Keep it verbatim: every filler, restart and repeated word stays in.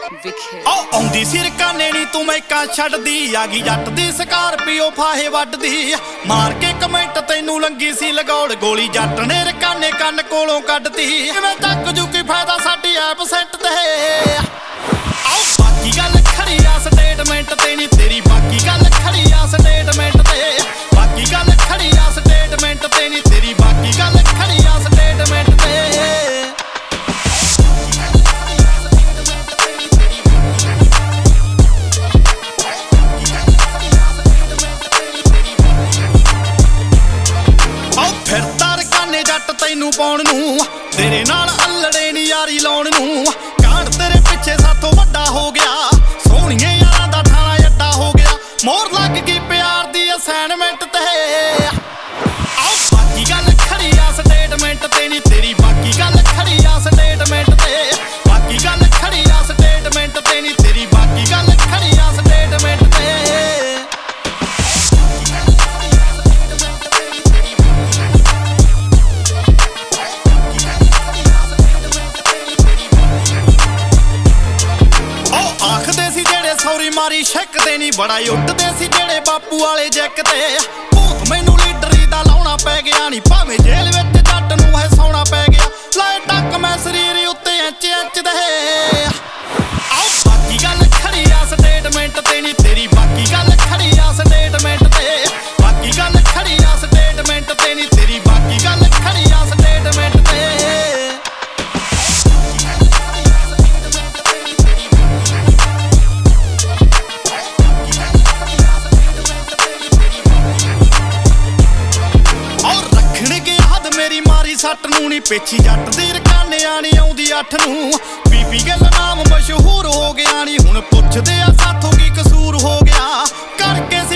ਵਿਖੇ ਓ ਆਉਂਦੀ ਸੀ ਰਕਾਨੇ ਨੀ ਤੂੰ ਮੈਕਾਂ ਛੱਡਦੀ ਆ ਗਈ ਜੱਟ ਦੀ ਸਕਾਰਪੀਓ ਫਾਹੇ ਵੱਢਦੀ ਮਾਰ ਕੇ ਕਮੈਂਟ ਤੈਨੂੰ ਲੰਗੀ ਸੀ ਲਗੌੜ ਗੋਲੀ ਜੱਟ ਨੇ ਰਕਾਨੇ ਕੰਨ ਕੋਲੋਂ ਕੱਢਤੀ ਕਿਵੇਂ ਚੱਕ ਜੂ ਕੀ ਫਾਇਦਾ ਸਾਡੀ ਐਬਸੈਂਟ ਤੇ ਆਓ ਬਾਕੀ ਗੱਲ ਖੜੀ ਆ ਸਟੇਟਮੈਂਟ ਤੇ ਨੀ ਤੇਰੀ ਬਾਕੀ ਗੱਲ ਖੜੀ ਆ ਸਟੇਟਮੈਂਟ ਤੇ ਬਾਕੀ ਗੱਲ ਖੜੀ ਆ ਸਟੇਟਮੈਂਟ ਤੇ ਨੀ ਤੇਰੀ ਬਾਕੀ ਗੱਲ ਖੜੀ ਆ ਸਟੇਟਮੈਂਟ ਤੇ ਫਿਰਦਾ ਰਕਾਨੇ ਜੱਟ ਤੈਨੂੰ ਪਾਉਣ ਨੂੰ ਤੇਰੇ ਨਾਲ ਅਲੜੇ ਨੀ ਯਾਰੀ ਲਾਉਣ ਨੂੰ ਕਾਂਡ ਤੇਰੇ ਪਿੱਛੇ ਸਾਥੋਂ ਵੱਡਾ ਹੋ ਗਿਆ ਸੋਹਣੀਏ ਯਾਰਾਂ ਦਾ ਠਾਣਾ ਅੱਡਾ ਹੋ ਗਿਆ ਮੋਹਰ ਲੱਗ ਗਈ ਪਿਆਰ ਦੀ ਅਸਾਈਨਮੈਂਟ ਤੇ ਆਓ ਬਾਕੀ ਗੱਲ ਖੜੀ ਆ ਸਟੇਟਮੈਂਟ ਤੇ ਨੀ ਤੇਰੀ ਬਾਕੀ ਗੱਲ ਖੜੀ ਆ ਸਟੇਟਮੈਂਟ ਤੇ ਬਾਕੀ ਗੱਲ ਖੜੀ ਆ ਸਟੇਟਮੈਂਟ ਤੇ ਨੀ ਤੇਰੀ ਬਾਕੀ ਗੱਲ ਖੜੀ ਆ ਸਟੇਟਮੈਂਟ ਤੇ ਆਖਦੇ ਸੀ ਜਿਹੜੇ ਸੌਰੀ ਮਾਰੀ ਛੱਕਦੇ ਨੀ ਬੜਾ ਉੱਡਦੇ ਸੀ ਜਿਹੜੇ ਬਾਪੂ ਵਾਲੇ ਜੈਕ ਤੇ ਭੂਤ ਮੈਨੂੰ ਲੀਡਰੀ ਦਾ ਲਾਉਣਾ ਪੈ ਗਿਆ ਨੀ ਭਾਵੇਂ ਜੇਲ੍ਹ ਵਿੱਚ ਜੱਟ ਨੂੰ ਹੈ ਸੌਣਾ ਪੈ ਗਿਆ ਲਾਏ ਟੱਕ ਮੈਂ ਸਰੀਰ ਉੱਤੇ ਇੰਚ ਇੰਚ ਦੇ ਆਓ ਬਾਕੀ ਗੱਲ ਖੜੀ ਆ ਸਟੇਟਮੈਂਟ ਤੇ ਨੀ ਤੇਰੀ ਬਾਕੀ ਗੱਲ ਖੜੀ ਆ ਸਟੇਟਮੈਂਟ ਤੇ ਬਾਕੀ ਗੱਲ ਖੜੀ ਆ ਸਟੇਟਮੈਂਟ ਤੇ ਨੀ ਤੇਰੀ ਬਾਕੀ ਗੱਲ ਖੜੀ ਆ ਸਟੇਟਮੈਂਟ ਤੇ ਸੱਟ ਨੂੰ ਨੀ ਪੇਛੀ ਜੱਟ ਦੀ ਰਕਾਨਿਆਂ ਨੀ ਆਉਂਦੀ ਅੱਠ ਨੂੰ ਬੀਬੀ ਗੱਲ ਨਾਮ ਮਸ਼ਹੂਰ ਹੋ ਗਿਆ ਨੀ ਹੁਣ ਪੁੱਛਦੇ ਆ ਸਾਥੋਂ ਕੀ ਕਸੂਰ ਹੋ ਗਿਆ ਕਰਕੇ